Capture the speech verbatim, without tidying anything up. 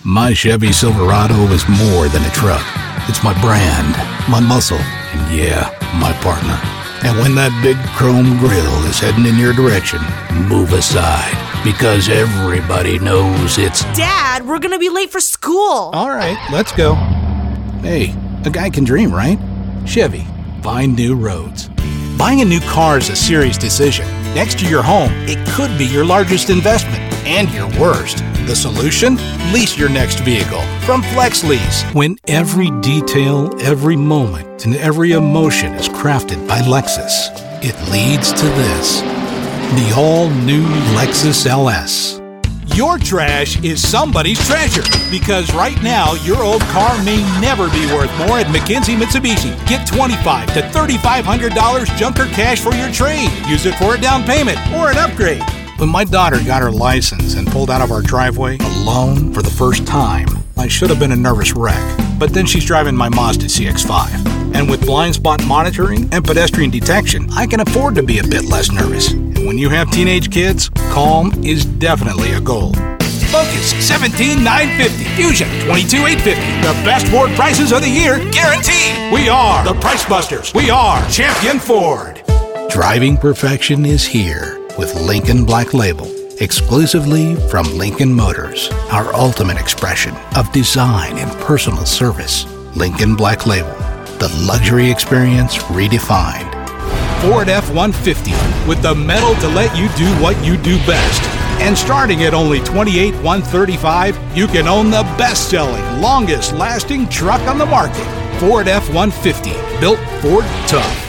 My Chevy Silverado is more than a truck. It's my brand, my muscle, and yeah, my partner. And when that big chrome grille is heading in your direction, move aside, because everybody knows it's... Dad, we're gonna be late for school. All right, let's go. Hey, a guy can dream, right? Chevy, find new roads. Buying a new car is a serious decision. Next to your home, it could be your largest investment and your worst. The solution? Lease your next vehicle from Flex Lease. When every detail, every moment, and every emotion is crafted by Lexus, it leads to this. The all-new Lexus L S. Your trash is somebody's treasure, because right now, your old car may never be worth more at McKenzie Mitsubishi. Get twenty-five to thirty-five hundred dollars junker cash for your trade. Use it for a down payment or an upgrade. When my daughter got her license and pulled out of our driveway alone for the first time, I should have been a nervous wreck. But then she's driving my Mazda C X five. And with blind spot monitoring and pedestrian detection, I can afford to be a bit less nervous. And when you have teenage kids, calm is definitely a goal. Focus, seventeen thousand nine hundred fifty dollars. Fusion, twenty-two thousand eight hundred fifty dollars. The best Ford prices of the year, guaranteed. We are the Price Busters. We are Champion Ford. Driving perfection is here with Lincoln Black Label, exclusively from Lincoln Motors, our ultimate expression of design and personal service. Lincoln Black Label, the luxury experience redefined. Ford F one fifty with the metal to let you do what you do best. And starting at only twenty-eight thousand one hundred thirty-five dollars, you can own the best-selling, longest-lasting truck on the market. Ford F one fifty, built Ford tough.